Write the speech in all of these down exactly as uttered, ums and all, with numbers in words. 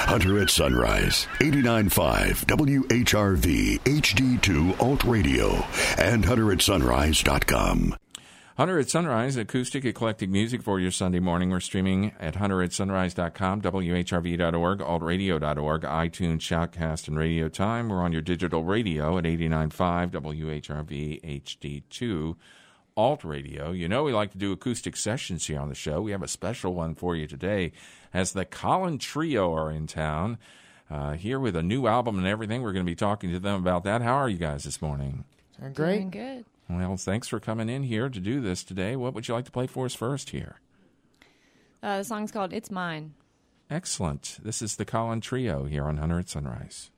Hunter at Sunrise, eighty-nine point five W H R V H D two Alt Radio, and hunter at sunrise dot com. Hunter at Sunrise, acoustic eclectic music for your Sunday morning. We're streaming at hunter at sunrise dot com, W H R V dot org, alt radio dot org, iTunes, Shoutcast, and Radio Time. We're on your digital radio at eighty-nine point five W H R V H D two Alt Radio. You know we like to do acoustic sessions here on the show. We have a special one for you today as the Colin Trio are in town, uh, here with a new album and everything. We're going to be talking to them about that. How are you guys this morning? Doing great. Doing good. Well, thanks for coming in here to do this today. What would you like to play for us first here? Uh, the song's called It's Mine. Excellent. This is the Colin Trio here on Hunter at Sunrise.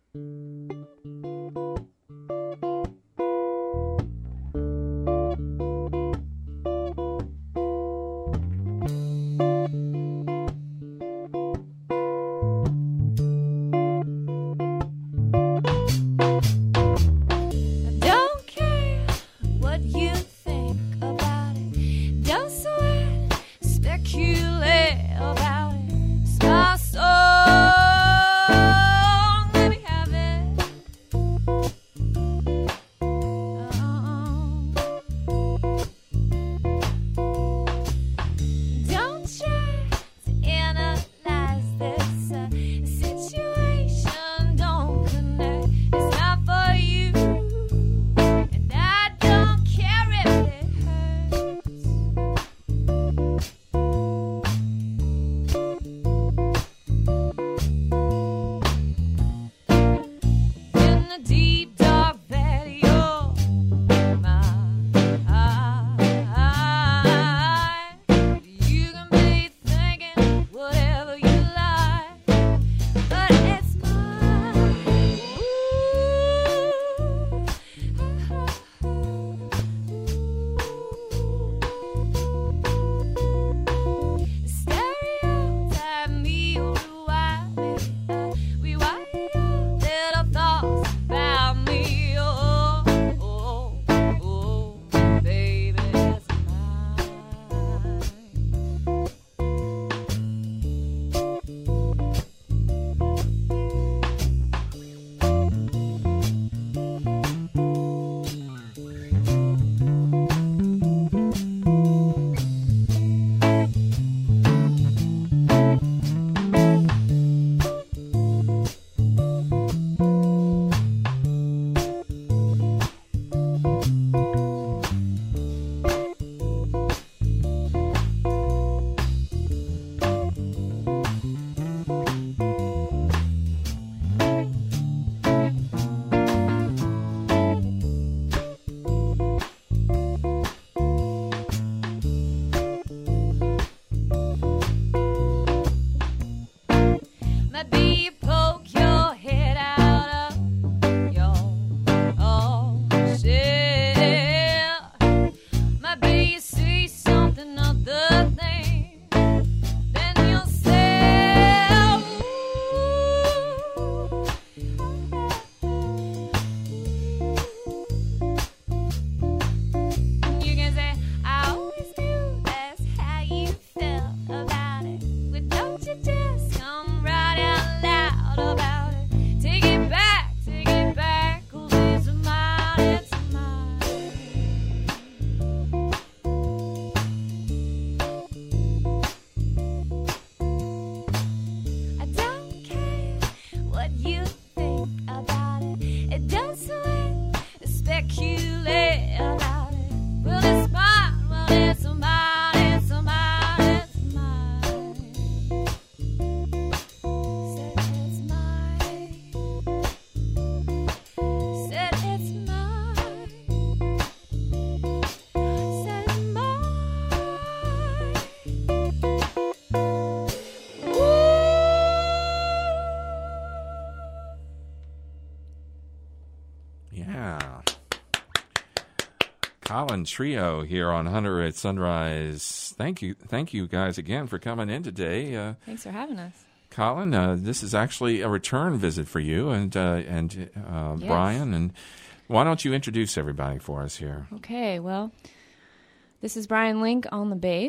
Colin Trio here on Hunter at Sunrise. Thank you, thank you guys again for coming in today. Uh, Thanks for having us. Colin, uh, this is actually a return visit for you and uh, and uh, Yes. Brian. And why don't you introduce everybody for us here? Okay, well, this is Brian Link on the bass,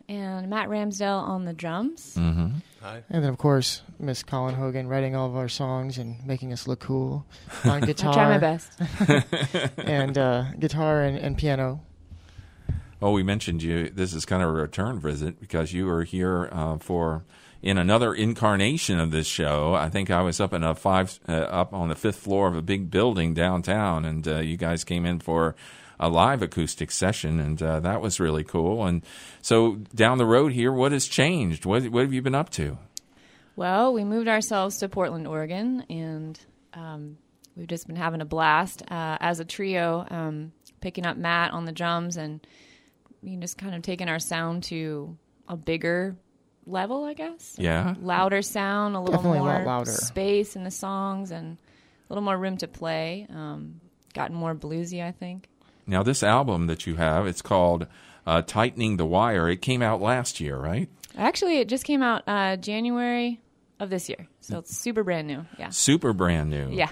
and Matt Ramsdale on the drums. Mm-hmm. Hi. And then, of course, Miss Colin Hogan writing all of our songs and making us look cool on guitar. I try my best. and uh, guitar and, and piano. Oh, we mentioned you. This is kind of a return visit because you were here uh, for in another incarnation of this show. I think I was up in a five, uh, up on the fifth floor of a big building downtown, and uh, you guys came in for a live acoustic session, and uh, that was really cool. And so down the road here, what has changed? What, what have you been up to? Well, we moved ourselves to Portland, Oregon, and um, we've just been having a blast uh, as a trio, um, picking up Matt on the drums and you know, just kind of taking our sound to a bigger level, I guess. Yeah. Louder sound, a little Definitely a more lot louder. space in the songs, and a little more room to play. Um, gotten more bluesy, I think. Now, this album that you have, it's called uh, Tightening the Wire. It came out last year, right? Actually, it just came out uh, January of this year, so it's super brand new. Yeah. Super brand new. Yeah.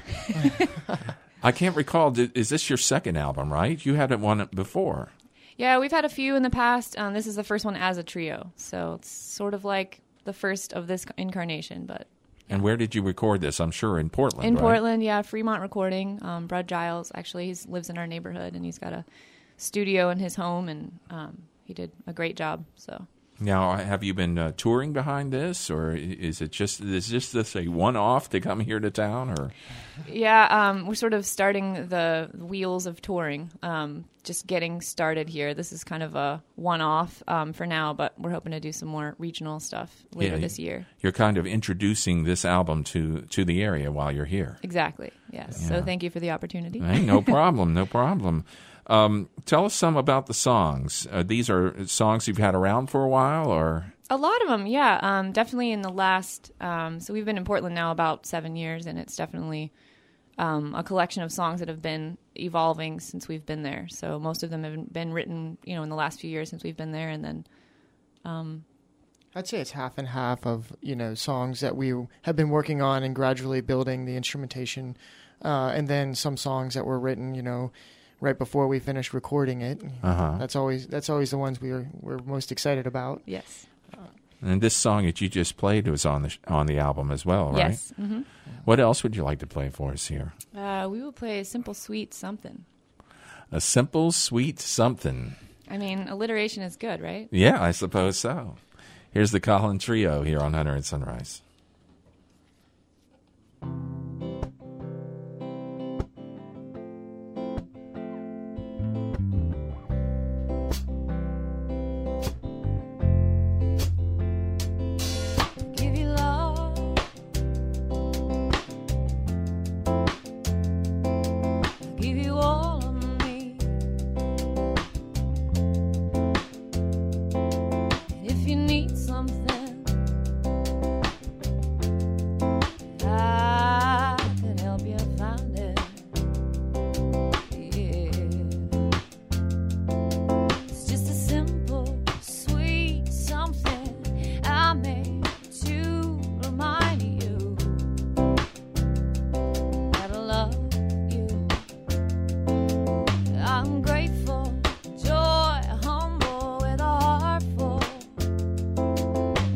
I can't recall. Did, is this your second album, right? You hadn't one before. Yeah, we've had a few in the past. Um, this is the first one as a trio, so it's sort of like the first of this incarnation. But And where did you record this? I'm sure in Portland, in right? Portland, yeah, Fremont Recording. Um, Brad Giles, actually, he lives in our neighborhood, and he's got a studio in his home, and um, he did a great job. So. Now, have you been uh, touring behind this, or is it just is just this a one-off to come here to town, or? Yeah, um, we're sort of starting the wheels of touring, um, just getting started here. This is kind of a one-off um, for now, but we're hoping to do some more regional stuff later Yeah, this year. You're kind of introducing this album to, to the area while you're here. Exactly, yes. Yeah. So thank you for the opportunity. Hey, no problem, no problem. Um, tell us some about the songs. Uh, these are songs you've had around for a while, or? A lot of them, yeah. Um, definitely in the last, um, so we've been in Portland now about seven years, and it's definitely um, a collection of songs that have been evolving since we've been there. So most of them have been written, you know, in the last few years since we've been there, and then... Um, I'd say it's half and half of, you know, songs that we have been working on and gradually building the instrumentation, uh, and then some songs that were written, you know, right before we finished recording it. Uh-huh. That's always that's always the ones we are we're most excited about. yes. And this song that you just played was on the sh- on the album as well, right? Yes. Mm-hmm. What else would you like to play for us here? Uh, we will play a simple, sweet something. A simple, sweet something. I mean, alliteration is good, right? Yeah, I suppose so. Here's the Colin Trio here on Hunter at Sunrise. Give you love, give you all of me. And if you need something, I can help you find it. Yeah, it's just a simple, sweet something I made to remind you that I love you. I'm grateful, joy, humble with a heart full.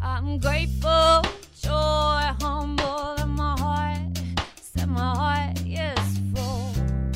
I'm grateful, joy, humble, and my heart, said my heart is full.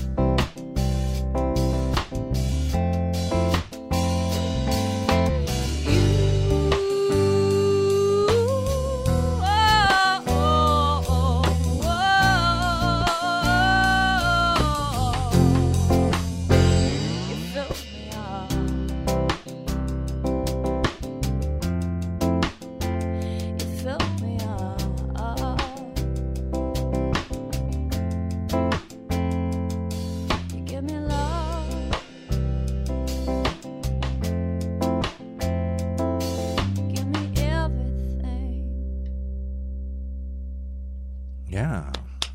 Yeah.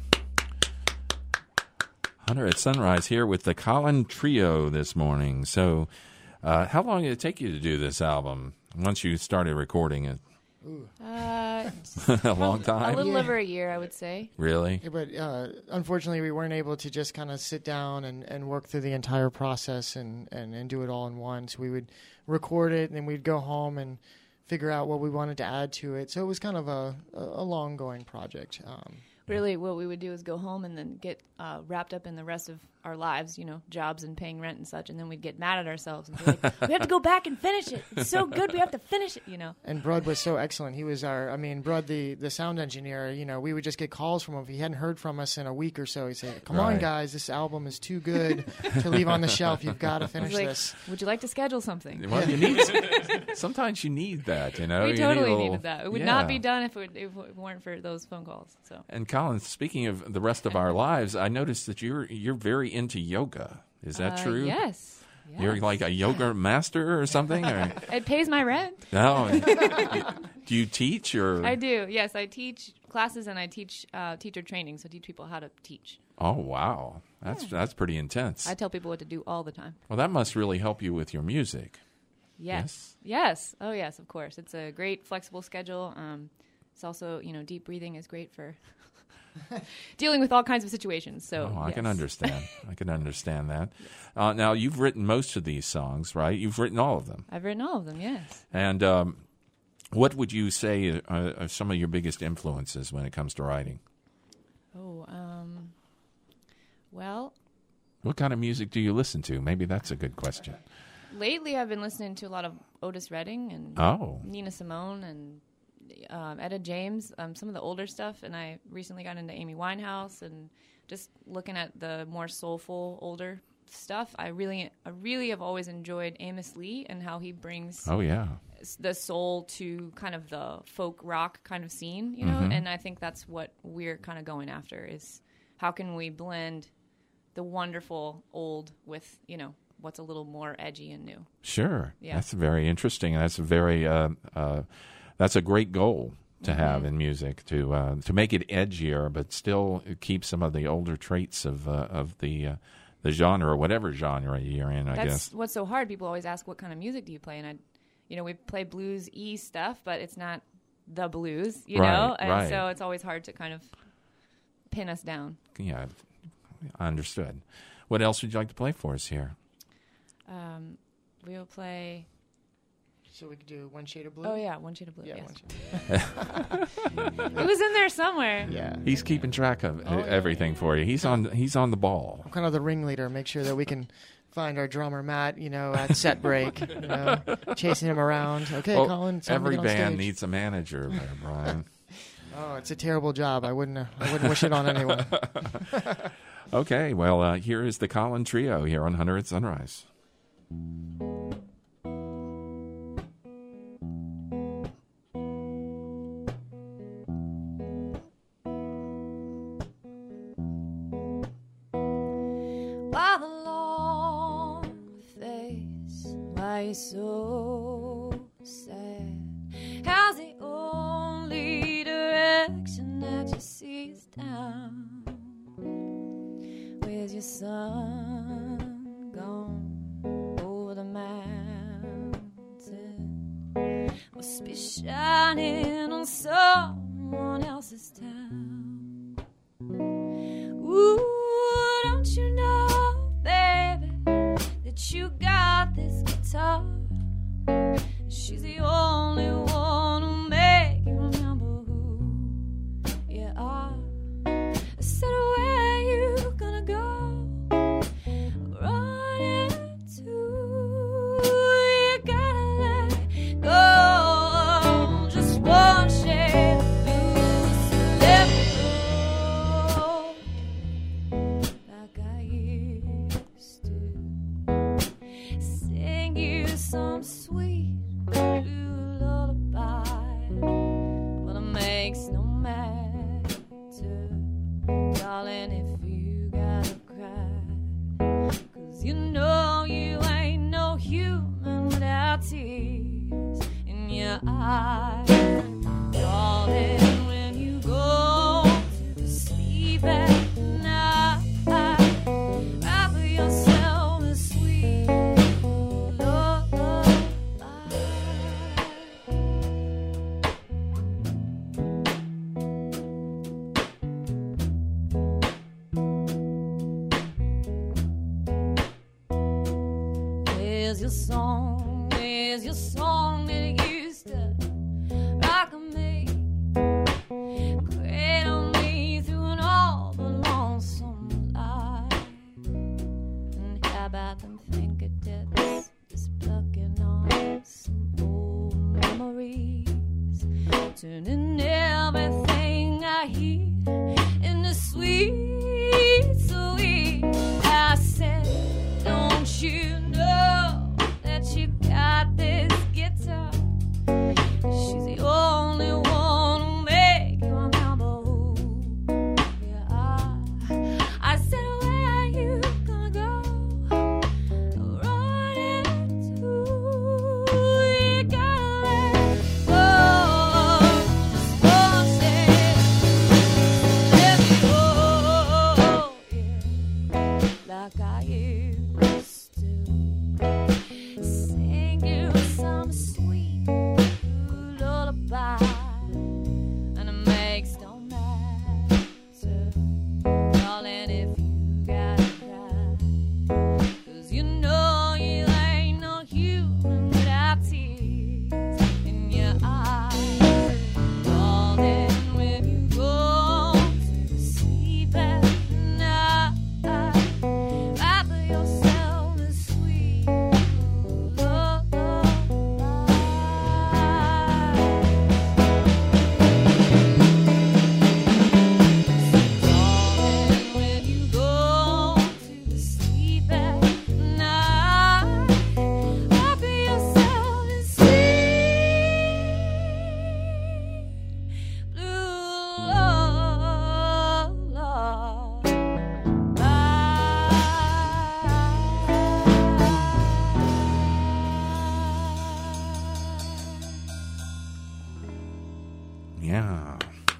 Hunter at Sunrise here with the Colin Trio this morning. So, uh, how long did it take you to do this album once you started recording it? Uh, A long time? a little Yeah. over a year, I would say. Really? Yeah, but uh, unfortunately, we weren't able to just kind of sit down and, and work through the entire process and, and, and do it all in one. So we would record it, and then we'd go home and figure out what we wanted to add to it. So it was kind of a, a, a long-going project. Um, Really, what we would do is go home and then get uh, wrapped up in the rest of our lives, you know, jobs and paying rent and such, and then we'd get mad at ourselves and be like, we have to go back and finish it. It's so good, we have to finish it, you know. And Brud was so excellent. He was our, I mean, Brud, the, the sound engineer, you know, we would just get calls from him. If he hadn't heard from us in a week or so, he'd say, come on, Right. guys, this album is too good to leave on the shelf. You've got to finish He's like, this. would you like to schedule something? Well, you need sometimes you need that, you know. we You totally need a little- needed that. It would yeah. not be done if it, if it weren't for those phone calls. So And Colin, speaking of the rest of our lives, I noticed that you're you're very into yoga. Is that uh, true? Yes. You're Yes. like a yoga master or something? Or, It pays my rent. no. Do you teach or? I do. Yes, I teach classes and I teach uh, teacher training, so I teach people how to teach. Oh wow, that's that's pretty intense. I tell people what to do all the time. Well, that must really help you with your music. Yes. Yes. Oh, yes, of course. It's a great flexible schedule. Um, it's also, you know, deep breathing is great for dealing with all kinds of situations. So Oh, I yes. can understand. I can understand that. Uh, now, you've written most of these songs, right? You've written all of them. I've written all of them, yes. And um, what would you say are, are some of your biggest influences when it comes to writing? Oh, um, well, What kind of music do you listen to? Maybe that's a good question. lately I've been listening to a lot of Otis Redding and Oh, Nina Simone and um, Etta James, um, some of the older stuff. And I recently got into Amy Winehouse and just looking at the more soulful, older stuff. I really, I really have always enjoyed Amos Lee and how he brings oh yeah. s- the soul to kind of the folk rock kind of scene, you know. Mhm. And I think that's what we're kind of going after is how can we blend the wonderful old with, you know, what's a little more edgy and new. Sure. Yeah. That's very interesting. That's a very uh, uh, that's a great goal to Mm-hmm. have in music to uh, to make it edgier, but still keep some of the older traits of uh, of the uh, the genre or whatever genre you're in. I That's guess. what's so hard. People always ask, what kind of music do you play? And I, you know, we play blues-y stuff, but it's not the blues, you Right, know? And right. so it's always hard to kind of pin us down. Yeah, I understood. What else would you like to play for us here? Um, we will play, So we could do One Shade of Blue? oh yeah, One Shade of Blue, Yeah, yes. One Shade. It was in there somewhere. Yeah. He's keeping track of Oh, yeah. everything for you. He's on he's on the ball. I'm kind of the ringleader. Make sure that we can find our drummer Matt, you know, at set break, you know, chasing him around. Okay, Well, Colin. it's time to every get on band stage. needs a manager, there, Brian. Oh, it's a terrible job. I wouldn't. Uh, I wouldn't wish it on anyone. Okay, well, uh, here is the Colin Trio here on Hunter at Sunrise. Why the long face? Why you so sad? How's the only direction that you see is down? Where's your sun gone over the mountain? Must be shining on someone else's town. Ooh, don't you know, baby, that you got this guitar? She's the only one who made makes no matter, darling, if you gotta cry. 'Cause you know you ain't no human without tears in your eyes. Darling, when you go to sleep at night, wrap yourself in sweet lullaby. Where's your song? Where's your song that used to rock me, cradle me through an all the lonesome life? And how about them fingertips just plucking on some old memories, turning everything I hear into sweet, sweet. I said, don't you know that you got this guitar? She's the only one who make you uncomfortable. Yeah, I said, where are you gonna go? Running to, you gotta let go. Just one step, let me go. Yeah, like I used to. Sing you some sweet lullaby, and it makes no matter, darling, if you gotta cry. 'Cause you know you ain't no human without tears in your eyes. Darling, when you go to sleep at night, wrap yourself in sweet lullaby. Darling, when you go to sleep at night, wrap yourself in sweet blue Yeah.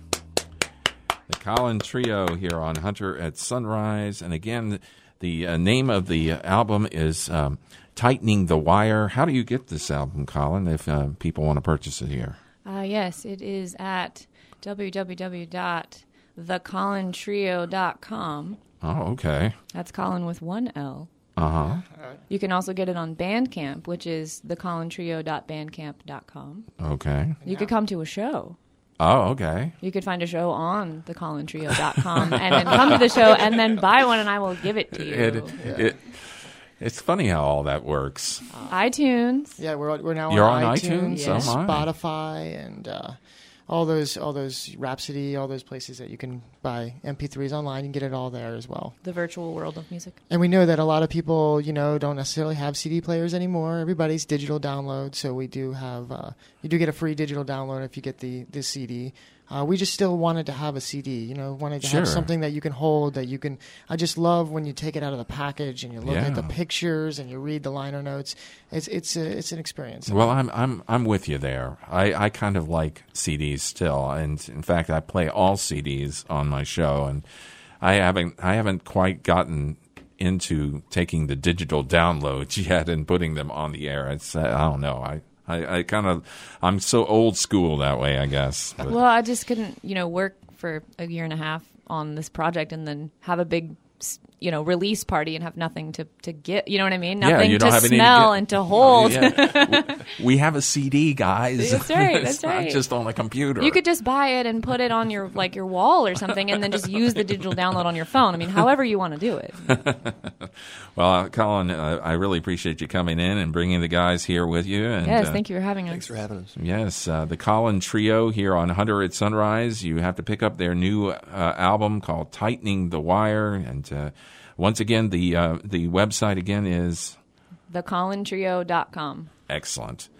The Colin Trio here on Hunter at Sunrise. And again, the uh, name of the album is um, Tightening the Wire. How do you get this album, Colin, if uh, people want to purchase it here? Uh, yes, it is at w w w dot the colin trio dot com. Oh, okay. That's Colin with one L. Uh-huh. You can also get it on Bandcamp, which is the colin trio dot bandcamp dot com. Okay. You could come to a show. Oh, okay. You could find a show on the colin trio dot com and then come to the show and then buy one and I will give it to you. It, it, it's funny how all that works. iTunes. Yeah, we're we're now You're on, on iTunes, iTunes? Oh, my. Spotify, and uh, all those all those Rhapsody, all those places that you can buy M P threes online. You can get it all there as well. The virtual world of music. And we know that a lot of people, you know, don't necessarily have C D players anymore. Everybody's digital download, so we do have uh, you do get a free digital download if you get the the C D. Uh, we just still wanted to have a C D, you know, wanted to Sure. have something that you can hold, that you can. I just love when you take it out of the package and you look Yeah. at the pictures and you read the liner notes. It's it's a, it's an experience. Well, I'm I'm I'm with you there. I, I kind of like C Ds still, and in fact, I play all C Ds on my show, and I haven't I haven't quite gotten into taking the digital downloads yet and putting them on the air. It's uh, I don't know. I I, I kind of I'm so old school that way, I guess. But, Well, I just couldn't, you know, work for a year and a half on this project and then have a big, you know, release party and have nothing to, to get, you know what I mean? Yeah, Nothing you to don't have any to smell get- and to hold. Yeah. we, we have a C D, guys. That's right, It's that's not right. just on a computer. You could just buy it and put it on your like your wall or something, and then just use the digital download on your phone. I mean, however you want to do it. Well, uh, Colin, uh, I really appreciate you coming in and bringing the guys here with you. And, Yes, uh, thank you for having us. Thanks for having us. Yes, uh, the Colin Trio here on Hunter at Sunrise. You have to pick up their new uh, album called Tightening the Wire. And uh, once again, the uh, the website again is the colin trio dot com. excellent.